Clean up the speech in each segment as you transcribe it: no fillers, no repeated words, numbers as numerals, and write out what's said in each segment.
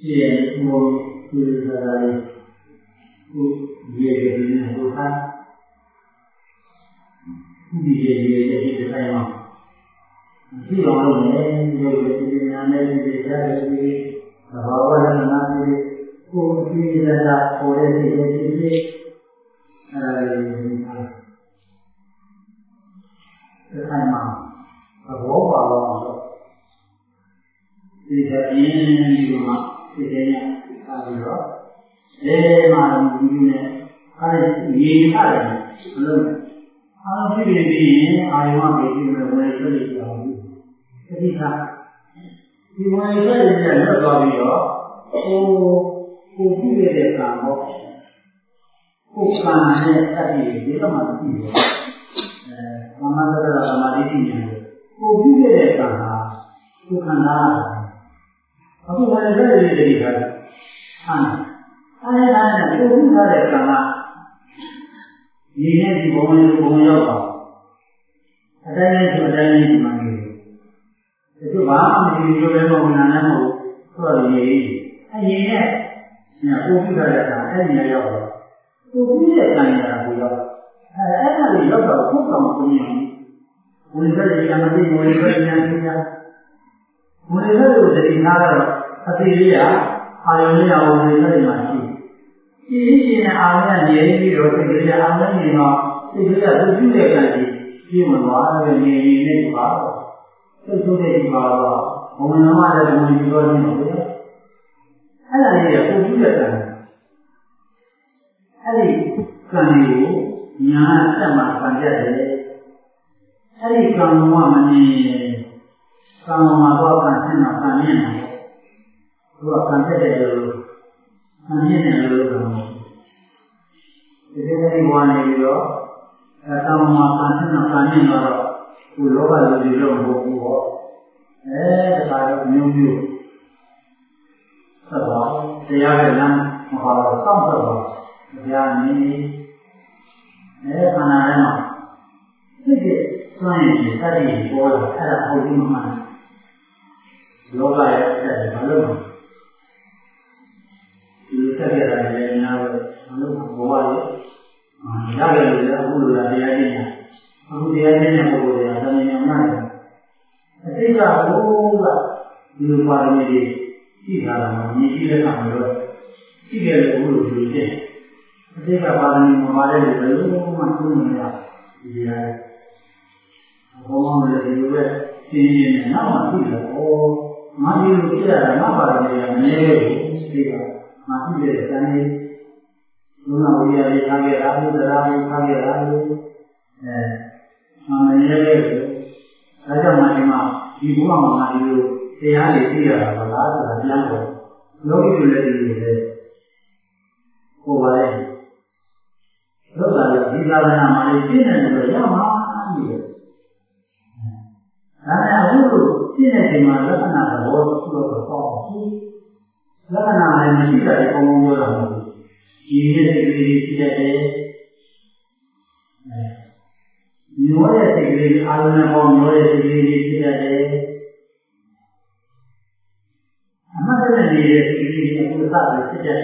是我就是也是说他也在嘛，这种人就是难的就是然后我那就是过去的或者是这太忙，我把我这个病嘛，这些年差不多。嘛，他的语言差点，他这边的还有嘛，北京的我也这里讲，实际上，因为这里人的高比了，我这边的感冒，我感觉他的这个嘛地方，慢慢的嘛的经验，我这边的感冒，我看他，我这里看。他都是他的干嘛？你那是我们要搞，他在那嘛这就完了，有人我们拿来做你，他你呢，过去他的干，他你要的，过去的干也不要，那里要搞不搞不样，我们这里讲的我们这里讲的，我们这里这里他这里还有人要我们这里嘛去。以前俺们年纪有这个俺们年嘛，这个都有点关系，基本上那个年那个吧，这都得去吧，我们他妈的我们一个人有的，那也都有点关系，干有你看这么关键的，干我们呢，干我们多干什么干面呢？多干这个。面呢都什么？这个地方呢有，当我们看成了干面了，我老板就这种不，这大家没有，是吧？这样的人，我好上这个，这样你，看哪人嘛？这个专业在这里多了，看了好几嘛，老板也在这个嘛。这个人家我话的，那个人不如人家人，不如人家不如人家，他们那的，这个我有把那个其他的嘛，你记得上面说，这个不如有些，这个把那个把这个有嘛都没有，也，我们这有个今年那么这个马上就这样，那把这个没有这个。माफी दे देता है दोनों हो गया लिखा गया राजू जरा लिखा गया राजू मैंने ये राजा महिमा विभुआ महादेव तैयार किया बता राजा को लोग भी ले लिए वो वाले लोग वाले जिला में हमारे तीन लोग या महान ये राजा वो तीन के मालक ना बहुत लोग बहुत लखना में मशीन का कौन जो रहा है ये से भी चीजें है नोरे से भी आलू में कौन नोरे से भी चीजें है हमारे में ये से भी पूरा साथ चीजें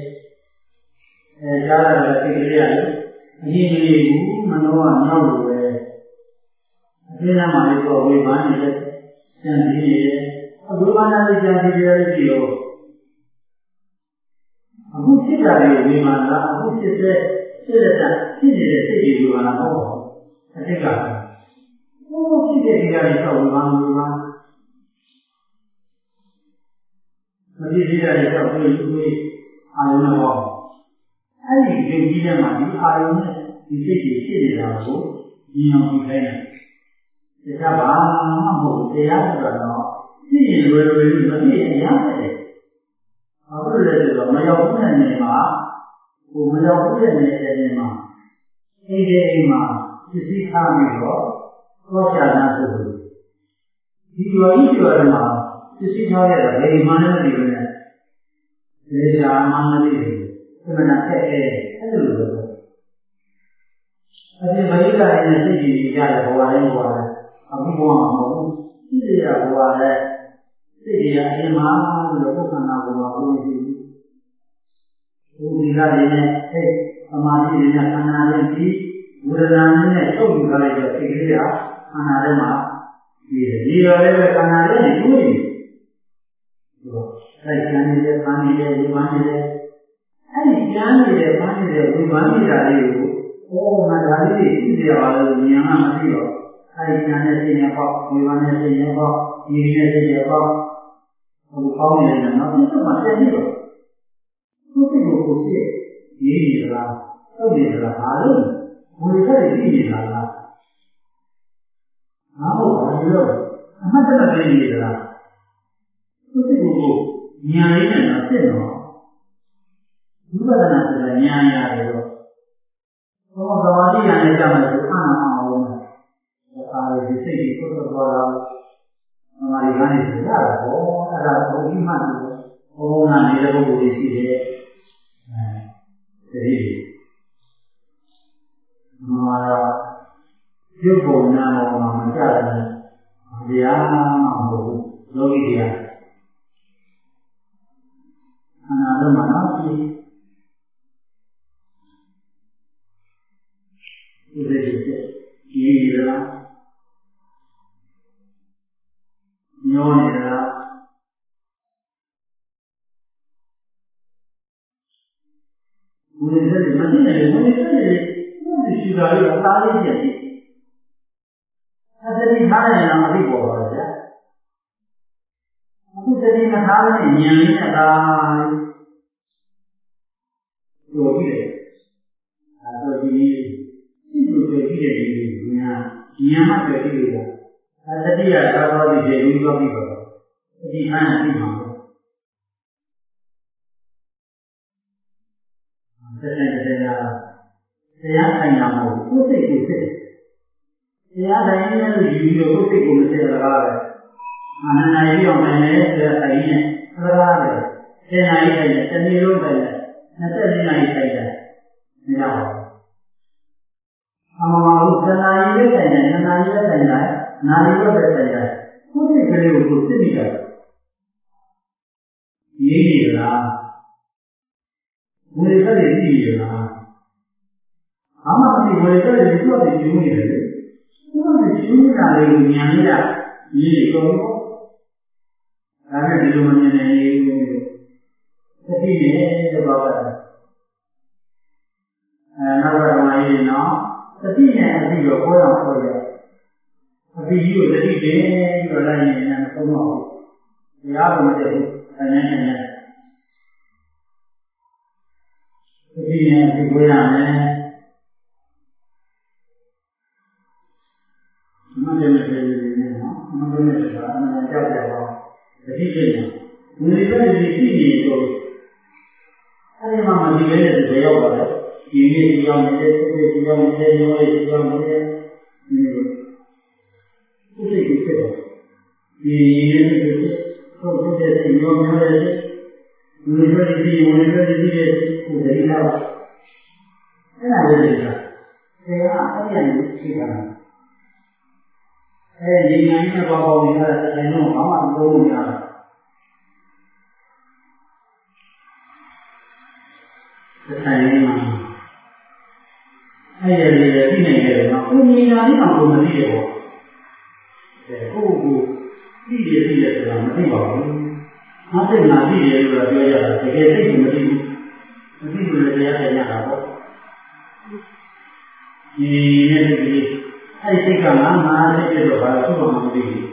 है ज़्यादा से भी ये मनोवा ना हुए अकेला मारे को अभी बांध ले चंदी है अब बांधना भी चंदी है जोအခုဖြစ်တာတွေဝေမာလာအခုဖြစ်တဲ့ဖြစ်နေတဲ့စိတ်တွေဝေမာလာတော့အတိတ်ကဘိုးဖြစ်တဲ့ဒီကနေ့တော့ဝေမာလို့ပါမဖြစ်သေးတဲ့တော့ကိုယ်အာယုံနဲ့ပေါ့အဲ့ဒီယုံကြည်တဲ့မှာဒီအာယုံနဲ့ဒီစိတ်တွေဖြစ်နေတာကိုဉာဏ်အောင်ကြည့်ခိုင်းတယ်ဒါကဘာမှမဟုတ်တရားဆိုတာတော့ဖြစ်ရင်လွယ်လွယ်လေးမဖြစ်ရင်ရပါတယ်အခုလည်းဆိုတော့မရောက်ဘူးတဲ့နေမှာမရောက်ဘူးတဲ့နေမှာအိမ်မှာပစ္စည်းထားပြီးတော့သွားချနာဆိုလို့ဒီလိုကြီးပြောရမှာပစ္စည်းထားရတာဘယ်မှလည်းမသိဘူးနဲ့လေရှာမှမသိဘူးအမှန်တက်အဲ့လိုလို့အပြင်ဗိဓာရနဲ့စိတ်ကြည်ကြတယ်ဘဝတိုင်းဘဝတိုင်းအခုဘဝမှာမဟုတ်ဘူးသိရဘဝတိုင်းစိတ်ရအရင်မှာပြီးတော့ခန္ဓာကိုယ်မှာဘုရားရှိဘုရားရည်နဲ့စိတ်သမာဓိရည်နဲ့ခန္ဓာရည်ပြီးဝေဒနာနဲ့ချုပ်ယူထားလိုက်တဲ့စိတ်ကလေးကခန္ဓာထဲမှာဒီရောလည်းပဲခန္ဓာထဲနေတွေ့နေအဲ့ကျန်နေတဲ့ခန္ဓာရဲ့ဝိပန်းနေတဲ့အဲ့ဒီကျန်နေတဲ့ခန္ဓာရဲ့ဝိပန်းနေတာလေးကိုငါဒါလေးသိကြပါလို့ဉာဏ်ကမသိတော့အဲ့ဒီကျန်တဲ့စိတ်နဲ့ပေါ့ဝိပန်းတဲ့စိတ်နဲ့ပေါ့ဒီနဲ့စိတ်နဲ့ပေါ့ဟိုကောင်းနေတယ်နော်ဒီတော့မှပြန်ပြီးတော့ကိုယ်စိတ်ကိုကိုယ်စိတ်ရေးနေသလားဟုတ်နေသလားဟာလို့ဘယ်လိုလဲသိနေတာလားငါ့ဘာလို့အမှတ်တမဲ့နေနေသလားကိုယ်စိတ်ကိုဉာဏ်လေးနဲ့တော့သိတော့ဝိပဿနာဆိုတာဉာဏ်ရတယ်တော့ဘောသမာဓိဉာဏ်နဲ့ကြမယ်ဆိုအာနာမအောင်မယ်ဒါကဒီစိတ်ကိုပုတ်သွားတာသမာဓိကနေဆိုရတာပေါ့အဲ့ဒါဘုံကြီးမှတယ်ဘုံကနေတဲ့ပုဂ္ဂိုလ်ကြီးရှိတယ်အဲဒီမှာရုပ်ပုံနာမ်ပေါ်မှာမကြတယ်တရားမှမဟုတ်ဘူးယောဂီတရားအနာလုံးမှာတော့ဒီစိတ်ကြီးရလားညောနေလားဘုရားရှင်မသိနိုင်ဘူးဘုရားရှင်ဒီရှိတာလေးအသားလေးပြည့်အဲ့ဒီထားရင်တော့အသိပေါ်ပါလေဗျာအခုတတိမထားတဲ့ဉာဏ်နဲ့အသာပြောကြည့်တယ်အဲ့တော့ဒီစိတ်ကိုပြောကြည့်တဲ့ဒီဉာဏ်မှပြောကြည့်လို့အဲ့တတိယသာတော်ဒီကျေဘူးသွားပြီးတော့တတိမှန်ပြီးမှာတရားထိုင်တာမဟုတ်ကိုယ်စိတ်ကိုစိတ်တရားထိုင်နေလို့ယူပြီးတော့ကိုယ်စိတ်ကိုမစိတ်ရတာပဲအနန္တကြီးအောင်နိုင်တယ်တရားထိုင်နေသလားပဲသင်္နာကြီးထိုင်တယ်တဏှိလုံးထိုင်တယ်24နာရီထိုင်တယ်မရဘူးအမှန်မှန်ကိုသင်္နာကြီးလည်းထိုင်တယ်သင်္နာကြီးလည်းထိုင်တယ်နာရီလည်းပဲထိုင်တယ်ကိုယ်စိတ်ကလေးကိုစိတ်မိတယ်ရေးနေလားဘယ်လိုလဲကြည့်ရလားဘာမှမသိဘယ်လိုလဲဒီလိုကျူးနေတယ်လေဒီလိုကျူးနေတာလေးကိုဉာဏ်နဲ့ရေးတော့ဒါနဲ့ဒီလိုမမြင်နိုင်ဘူးသတိနဲ့တော့ပါတယ်နောက်ကဓမ္မကြီးနော်သတိနဲ့အသိတော့ပေါ်တော့ပေါ်ရအသိကြီးကိုသတိတည်းပြီးတော့လိုက်ရင်လည်းမဆုံးပါဘူးတရားကိုမတည့်ဘူးအနေနဲ့သတိနဲ့အသိပေါ်ရမယ်မန္တလေးပြည်နေနော်မန္တလေးဆိုတာအမှန်ကြောက်ကြပါတတိဖြစ်နေဒီလိုပဲဒီရှိနေတော့အဲဒီမှာမဒီလေးနဲ့တယောက်ပါတော့ဒီနေ့ဒီရောက်နေတဲ့ဒီရောက်နေတဲ့ဒီရောက်နေတဲ့ဒီစိတ်ကိုဖြစ်တော့ဒီနေ့စိတ်ကိုဟုတ်တဲ့စိတ်ရောမျိုးရဲ့ဒီလိုပဲဒီဝင်တဲ့ဒီရဲ့ကိုတတိလာအဲ့ဒါလေးကတရားအပြည့်နဲ့ရှိတာအဲဒီဉာဏ်နဲ့ပေါ်ပေါ်နေတာတိုင်းတော့ဘာမှမသုံးလို့မရဘူးတိုင်းမှာအဲ့ဒီလေသိနိုင်တယ်နော်ကိုမြင်တာလေးတော့ကိုမသိရဘူးကိုသိတယ်ဆိုတာမသိပါဘူးမသိနာသိတယ်လို့ပြောကြတာတကယ်သိကိုမသိဘူးမသိလို့လည်းတရားသိရတာပေါ့ဒီနေ့ဒီအဲ့စိတ်ကငါစိတ်ဖြစ်တော့ဘာလို့မှမသိဘူး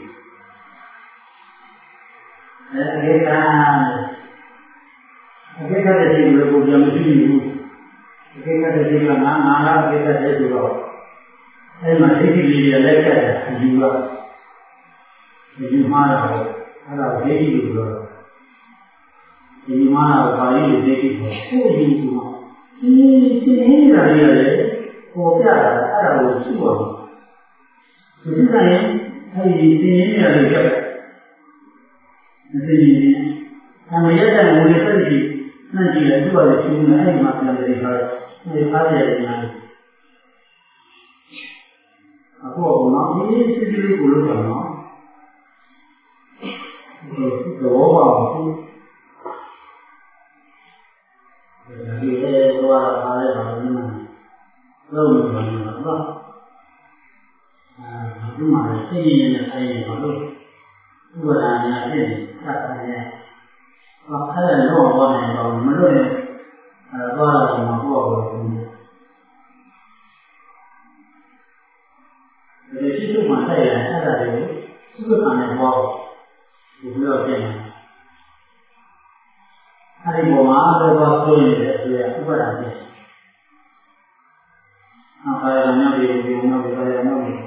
အကေကတဲ့စိတ်ကိုကိုယ်မရှိဘူးအကေကတဲ့စိတ်ကငါအကေကတဲ့ဆိုတော့အဲ့မှာစိတ်ကြီးလေးလက်ကတာယူပါယူမှားတော့အဲ့ဒါဒိဋ္ဌိလို့ပြောဒီမှားတော့ဘာလို့ဒိဋ္ဌိကိုယူမှာဒီရှင်နေတာလေးရတယ်ပေါ်ပြတာအဲ့ဒါကိုရှိပါဘူးဒီကနေ့အဲဒီသင်ရင်းရတယ်ကြက်မသိရင်အမရတဲ့ဝင်တဲ့ကြည့်နှံ့ကြည့်လိုက်သူ့ဘာလို့ရှင်းနေအဲ့ဒီမှာပြန်ပြီးခါဒီအားရတယ်ညာအခုကတော့ဒီစစ်စစ်ကိုလုပ်တာနော်ဘောပါဘူးဒီလေတော့အားရပါလို့နော်လုံးလို့ပါနော်ဒီမှာသိရင်လည်းဆိုင်နေပါလို့ဥပဒါညာဖြစ်နေသတ်တယ်ဘာအဲ့တော့ဘောနေတော့မလို့ရင်သွားတော့မှာပေါ့ဘူးဒီရှိစုမှတိုက်ရတယ်အဲ့ဒါတွေစုစုခံနေပေါ့ဒီလိုဖြစ်နေအဲ့ဒီပေါ်မှာတော့ဆိုရင်လည်းသူကဥပဒါဖြစ်နောက်ပါရမြောက်ပြီးဒီနောက်ပါရမြောက်ပြီး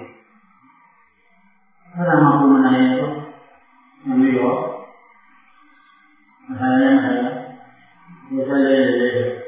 အဲ့ဒါမှပုံမှန်နေတော့မပြီးတော့မထိုင်နိုင်ဘူးဒီလိုလေး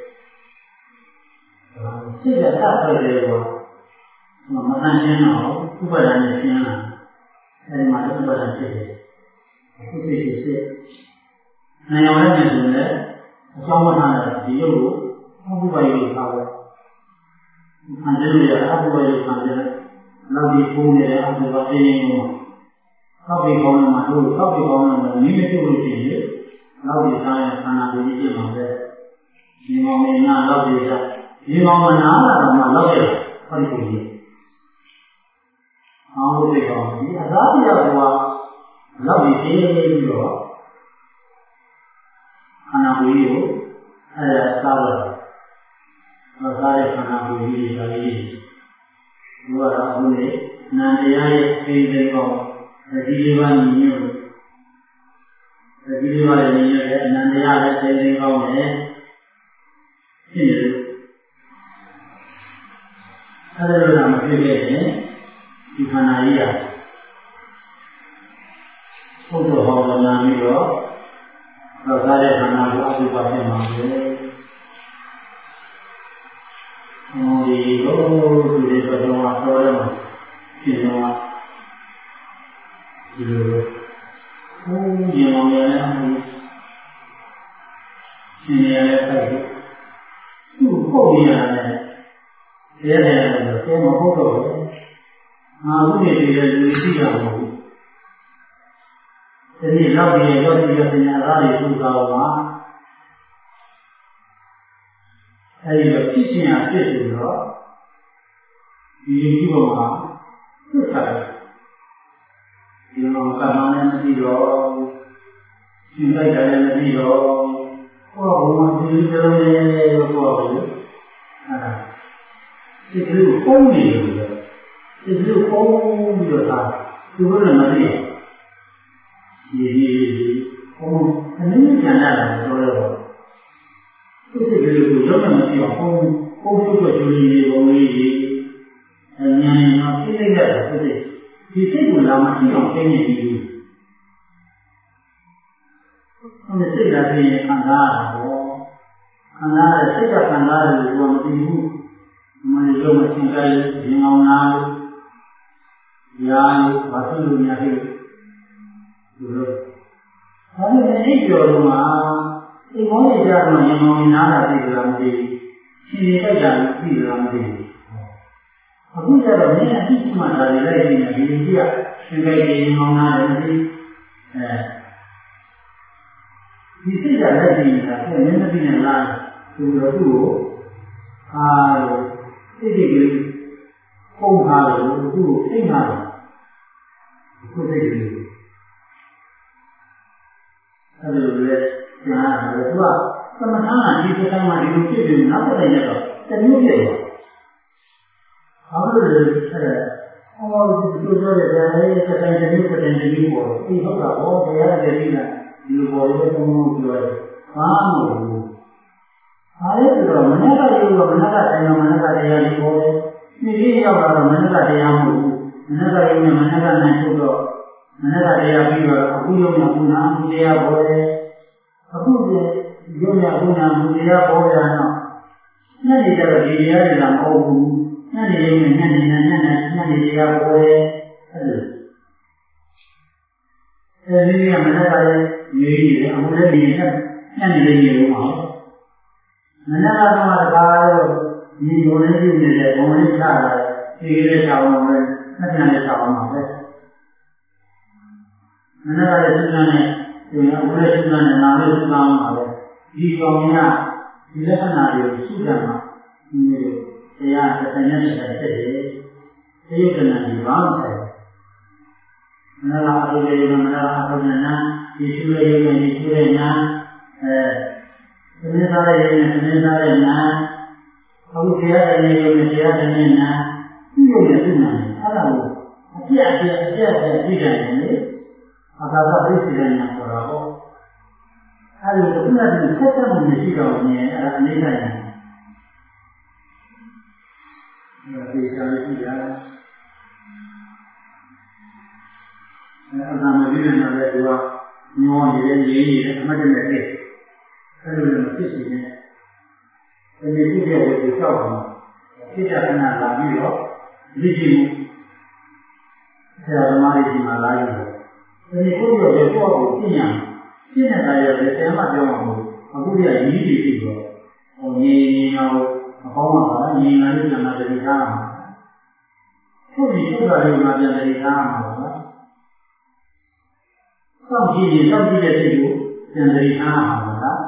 စိတ်ကသတ်ထွက်တယ်ကွာမခံနိုင်တော့ဥပဒါနဲ့ရှင်းလာအဲဒီမှာဥပဒါဖြစ်တယ်အခုစိတ်ကိုစိတ်နိုင်အောင်လည်းဆိုရင်အကြောင်းမထားတဲ့ဒီရုပ်ကိုဥပဒါကိုထားတယ်ခံတယ်ရအဘိဓိခံတယ်နောက်ဒီပုံနေတဲ့အဘိဓိအင်းကိုသောက်ပြီးကောင်းမှတို့သောက်ပြီးကောင်းမှမိမပြုလို့ရှိရင်နောက်ဒီစားရင်ခန္ဓာကိုယ်ကြီးဖြစ်မှာပဲဒီမောင်နေနာတော့ဒီစားဒီမောင်မနာလာတော့မှလောက်ရဟောဒီကိုကြီးအောင်လို့ပြောဒီအသာတရားကလောက်ပြီးသေးပြီးတော့ခန္ဓာကိုယ်ကြီးကိုအဲ့ဒါစားတော့စားတဲ့ခန္ဓာကိုယ်ကြီးတွေဒါလေးဘုရားတော်ဘုရားနန္တရားရဲ့အိမ်လေးကောဒီလေးပါးညီညွတ်ဒီလေးပါးညီညွတ်တဲ့အနန္တရားလည်းအိမ်လေးကောင်းတယ်ဖြစ်နေလို့အဲ့ဒါလိုမှဖြစ်ခဲ့တယ်ဒီခန္ဓာကြီးကဘုဒ္ဓဟောတော်နာပြီးတော့စားတဲ့ခန္ဓာကိုအတုပါဖြစ်မှာပဲဒီလိုဒီလိုတော့တော်ရမှာဖြစ်တော့ဒီလိုဘုရားမောင်ရလည်းရှင်ရလည်းပိုက်သူ့ပုတ်ရတယ်တရားတယ်ဆိုတော့မဟုတ်တော့ဘူးငါဥပဒေတွေလည်းလူရှိတာမဟုတ်ဘူးဒီနေ့နောက်ပြီးရောက်ပြီးတော့ညာသားတွေသူ့ကောင်းမှာအဲဒီတော့ဖြစ်ရှင်ရဖြစ်ဆိုတော့ဒီလိုပေါ်မှာသူ့ထားတယ်ဒီမှာကမှလည်းမပြီးတော့ရှင်းလိုက်တယ်လည်းမပြီးတော့ဟောဘုံဒီလိုလေးဟောဘူးဒီလိုပုံနေတယ်ဒီလိုပုံပြီးတော့ဒါသူတို့လည်းမပြီးဒီဘုံအနည်းငယ်ကျန်တာလည်းတော်တော့သူစိတ်ကလေးကိုရောက်မှမပြီးအောင်ပုံထုတ်တဲ့လူကြီးဘုံလေးကြီးဉာဏ်နဲ့သိလိုက်တဲ့သူစိတ်ဒီစိတ်ကိုလာမကြည့်အောင်သိနေပြီ။ဒီစိတ်ကတည်းကခံစားရတာပေါ့။ခံစားရစိတ်ကခံစားရတယ်လို့မသိဘူး။မလို့ရုံမချင်းကြိုက်ရင်အောင်လား။ရာဘာဖြစ်လို့များဖြစ်ဒီလို။ဒါနဲ့အိပ်ကျော်တော့မှအိမ်မောင်းကြတော့ရင်အောင်နားတာသိကြလားမသိဘူး။ရှင်နေကြတာသိကြလားမသိဘူး။အခုကျတော့မင်းအတိအမှန်ဒါတွေလိုက်နေတယ်ဒီလိုကြီးကသင်္ကေတရင်အောင်နာတယ်မသိဒီစိတ်ကလက်ကြည့်နေတာကမင်းမသိနဲ့လားသူတို့သူ့ကိုလို့စိတ်ကြီးပုံထားလို့သူ့ကိုသိမှာလို့ကိုယ်စိတ်ကြီးအဲ့လိုလေညာတယ်သူကသမထနာဒီစတိုင်းမှာဒီလိုဖြစ်ပြီးနောက်တစ်နေ့တော့တမျိုးပြည့်သွားဘာလို့လဲအဲ့ဒါဟောဒီလိုပြောတဲ့တိုင်းစတိုင်းတစ်မျိုးတစ်မျိုးပေါ်ဒီဟုတ်တာဟောတရားရဲ့ဒီလားဒီလိုပေါ်လို့ဘုံဘုံပြောတယ်ဘာမှမဟုတ်ဘူးအားရဆိုတော့မနက်ကရုပ်တော့မနက်ကတိုင်းတော့မနက်ကတရားလေးပေါ်တယ်ဒီလေးရောက်လာတော့မနက်ကတရားမဟုတ်ဘူးမနက်ကရုပ်နဲ့မနက်ကနိုင်ထုတ်တော့မနက်ကတရားပြီးတော့အခုရုပ်နဲ့အခုနာအခုတရားပေါ်တယ်အခုရုပ်နဲ့အခုနာအခုတရားပေါ်ရတော့ညနေကျတော့ဒီတရားတွေကမဟုတ်ဘူးညနေရုံနဲ့ညနေတရားပေါ်တယ်အဲ့လိုအဲဒီကမနက်ကလည်းနေနေတယ်အခုလည်းနေနေညနေလေးနေလို့အောင်မနက်ကတော့တကားတော့ဒီဘုံလေးပြုနေတယ်ဘုံလေးချလာတယ်ဒီကလေးချအောင်ပဲနှစ်ညလေးချအောင်ပါပဲမနက်ကလည်းစဉ်းစားနေဒီမှာဘုရားရှင်နဲ့နာလေးစုသားမှာပဲဒီကောင်ကဒီလက္ခဏာတွေကိုစုကြမှာဒီတရားတစ်ခါနဲ့တစ်ခါဖြစ်တယ်သေယုတ်ကနာဒီဘာမှမဆိုင်ဘူးမနာအထုရဲ့မနာအထုနဲ့နာဒီရှုရဲ့ယုံနဲ့ဒီရှုရဲ့နာသမင်းစားရဲ့ယုံနဲ့သမင်းစားရဲ့နာအခုတရားတဲ့ယုံနဲ့တရားတဲ့နာသူ့ယုံနဲ့သူ့နာအဲ့ဒါကိုအပြည့်ပြီးတယ်လေအခါကပြည့်စုံတဲ့နာပေါ်တာပေါ့အဲ့ဒီခုနကဆက်ချက်မှုမရှိတော့ဘူးနဲ့အဲ့ဒါအနိစ္စညာဒီစာလေးကြည့်ရအမှန်မပြီးတဲ့နောက်လည်းသူကညောနေတယ်ရင်းနေတယ်အမှတ်တမဲ့ဖြစ်အဲ့လိုလည်းမဖြစ်စီနဲ့ဒီနေ့ပြည့်ရဲ့ဒီကြောက်မှာဖြစ်တဲ့ခဏလာပြီးတော့လိကြည့်မှုဆရာသမားကြီးမှာလာอยู่ဒီနေ့ကိုယ့်ရဲ့ကိုယ့်ကိုသိညာသိနေတာရဲ့ဆရာမပြောမှာမဟုတ်အခုကရည်ရည်ပြီးတော့ဟိုညီအောင်အပေါင်းမှာပါညီငါလေးပြန်လာတည်ထားမှာထုတ်ပြီးထုတ်တာလေးမှာပြန်တည်ထားမှာပါစောင့်ကြည့်ရင်စောင့်ကြည့်တဲ့စိတ်ကိုပြန်တည်ထားမှာပါလား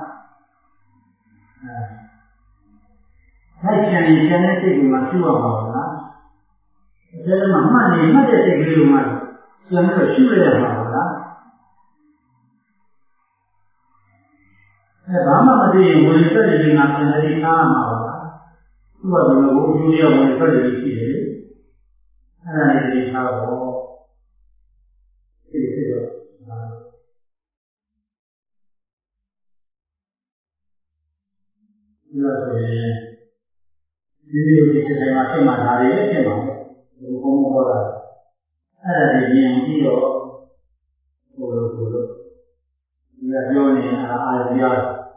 လိုက်ချင်ရင်ချင်တဲ့စိတ်ကိုမှရှုရမှာပါလားဒါလည်းမှတ်နေမှတ်တဲ့စိတ်ကလေးကိုမှပြန်ပြီးတော့ရှုရရမှာပါလားဘာမှမသိရင်ဝင်ဆက်တဲ့ငါပြန်တည်ထားမှာပါလားသူကဒီလိုကိုအကျိုးရဝင်ဆက်တဲ့ရှိတယ်လေအဲ့ဒါလေးတည်ထားတော့ဒီလိုတော့ဒီလိုဆိုရင်ဒီလိုဒီစိတ်တိုင်းမှာဖြစ်မှာဒါတွေဖြစ်မှာဘုံဘုံဟောတာအဲ့ဒါတွေမြင်ပြီးတော့ဟိုလိုဒီကပြောနေတာအာရုံရ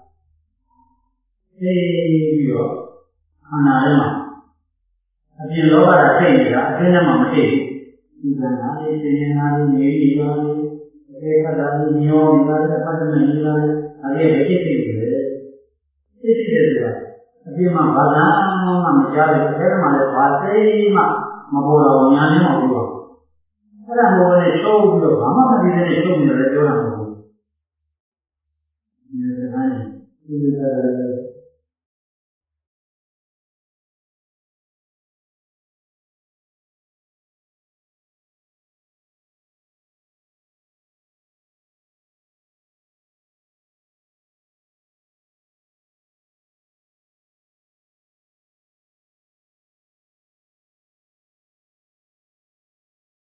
သိပြီးတော့ခန္ဓာထဲမှာအပြင်လောကဓာတ်သိနေတာအတွင်းထဲမှာမသိဘူးဒီကနာလေးသိနေတာလေးနေနေတာလေးအဲခန္ဓာလေးညောနေတာလေးအပတ်တမဲ့နေတာလေးဒါလေးပဲသိသိနေတယ်သိသိတယ်ဆိုတာအပြင်မှာဘာသာမှမကြားဘူးအဲဒါမှလည်းဘာသိမှမပေါ်တော့ညာနေမှာဘူးအဲ့ဒါမို့လည်းရှုံးပြီးတော့ဘာမှမသိတဲ့ရှုံးနေတယ်ပြောတာမဟုတ်ဘူးဒီလိုကလည်းဒီလိုကလည်း